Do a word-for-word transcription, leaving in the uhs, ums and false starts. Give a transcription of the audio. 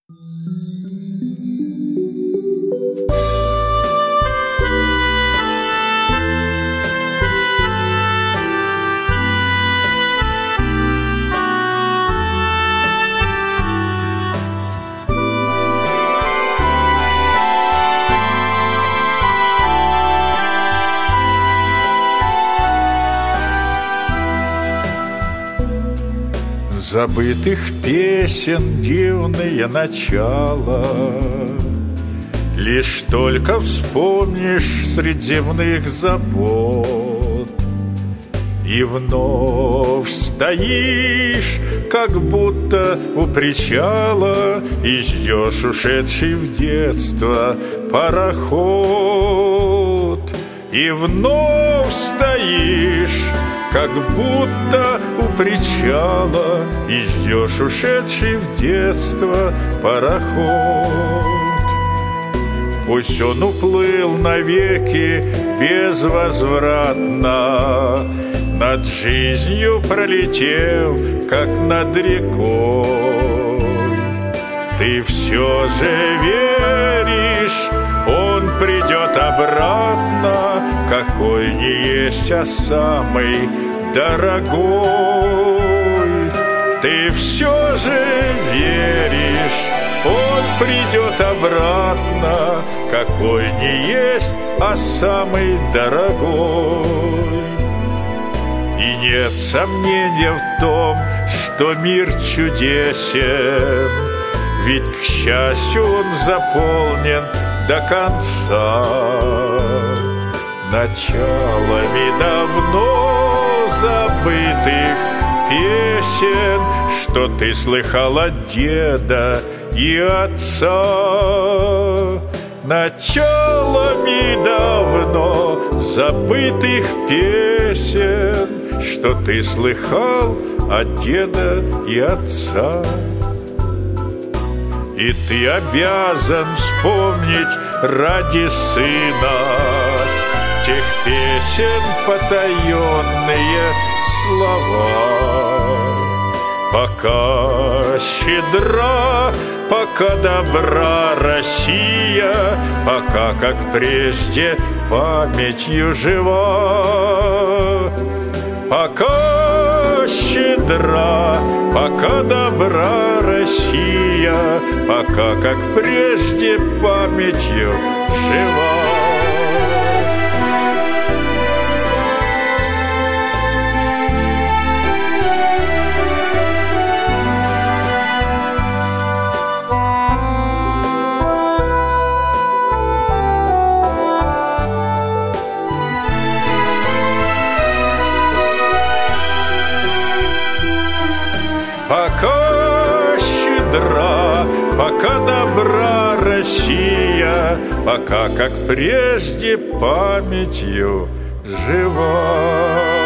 Забытых песен дивное начало, лишь только вспомнишь средь земных забот, и вновь стоишь, как будто у причала, и ждешь ушедший в детство пароход. И вновь стоишь, как будто у причала, и ждешь ушедший в детство пароход. Пусть он уплыл навеки безвозвратно, над жизнью пролетев, как над рекой, ты все же веришь, он придет обратно, какой не есть, а самый дорогой. Ты все же веришь, он придет обратно, какой не есть, а самый дорогой. И нет сомнения в том, что мир чудесен, ведь, к счастью, он заполнен до конца началами давно забытых песен, что ты слыхал от деда и отца. Началами давно забытых песен, что ты слыхал от деда и отца. И ты обязан вспомнить ради сына тех песен потаенные слова. Пока щедра, пока добра Россия, пока, как прежде, памятью жива. Пока щедра, пока добра Россия, пока, как прежде, памятью жива. Пока щедра, пока добра Россия, пока, как прежде, памятью жива.